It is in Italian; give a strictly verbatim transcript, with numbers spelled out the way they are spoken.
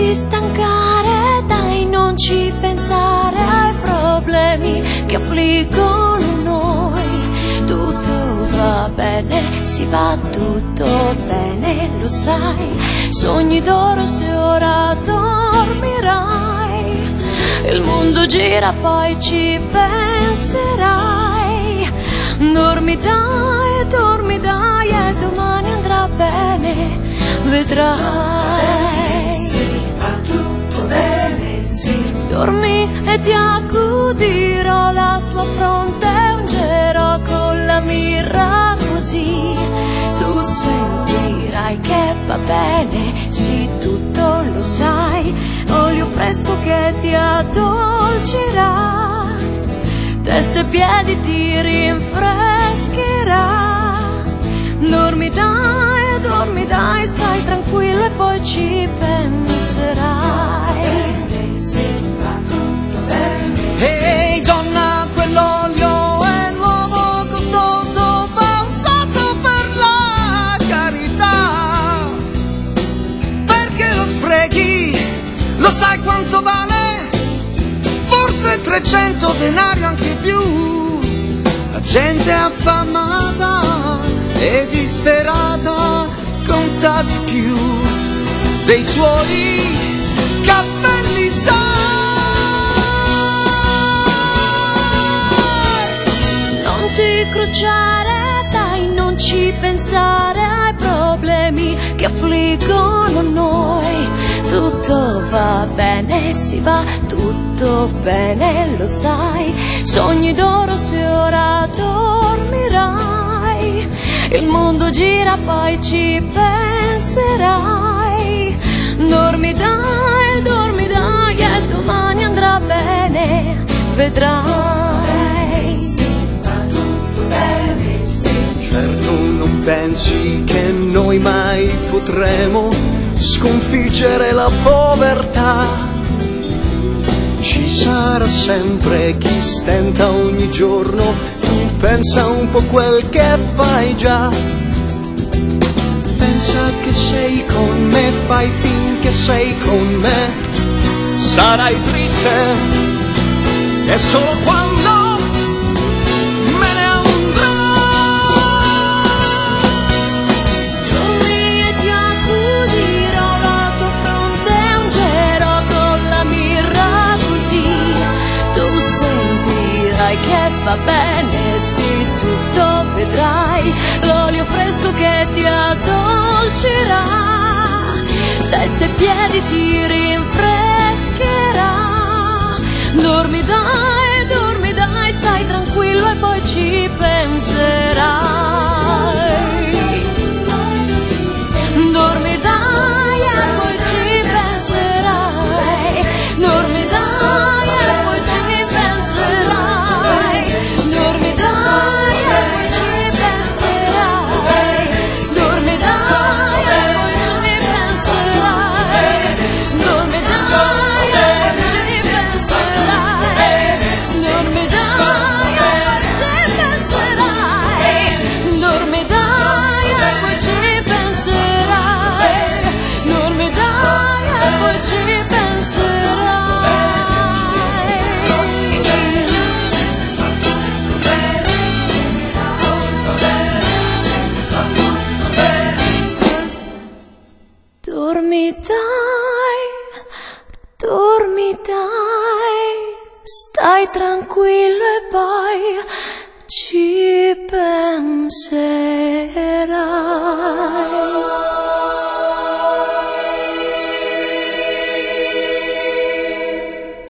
ti stancare, dai, non ci pensare ai problemi che affliggono noi. Tutto va bene, si va tutto bene, lo sai. Sogni d'oro se ora dormirai. Il mondo gira, poi ci penserai. Dormi dai, dormi dai, e domani andrà bene, vedrai. Sì, va tutto bene, sì. Dormi e ti accudirò, la tua fronte ungerò con la mirra, così tu sentirai che va bene, sì, tutto lo sai. Olio fresco che ti addolcirà, testa e piedi ti rinfrescherà. Dormi dai, dormi dai, stai tranquillo e poi ci penserai. Ehi donna, quell'olio è nuovo, costoso, va usato per la carità. Perché lo sprechi? Lo sai quanto vale? Forse trecento denari, anche più. La gente affamata e disperata conta di più dei suoi capelli, sai. Non ti crociare, dai, non ci pensare ai problemi che affliggono noi. Tutto va bene, si va tutto bene, lo sai. Sogni d'oro se ora dormirai. Il mondo gira, poi ci penserai. Dormi dai, dormi dai, e domani andrà bene, vedrai. Sì, va tutto bene, sì. Certo non pensi che noi mai potremo sconfiggere la povertà. Ci sarà sempre chi stenta ogni giorno, tu pensa un po' quel che fai già. Pensa che sei con me, fai finché sei con me. Sarai triste e solo quando me ne andrò. Dormi e ti accudirò, la tua fronte ungerò con la mirra, così tu sentirai che va bene, sì, tutto vedrai. L'olio fresco che ti addolcirà, testa e piedi ti rinfrescherà. Dormi dai, dormi dai, stai tranquillo e poi ci penserai. Dormi dai e poi ci penserai. Dormi dai e poi ci penserai. Dormi dai e poi ci penserai. Dormi dai e poi ci penserai. Dormi dai e poi ci penserai. Dormi dai e poi ci penserai. Dormi dai e poi ci penserai. Dormi dai e poi ci penserai. Dormi dai, dormi dai, stai tranquillo e poi ci penserai.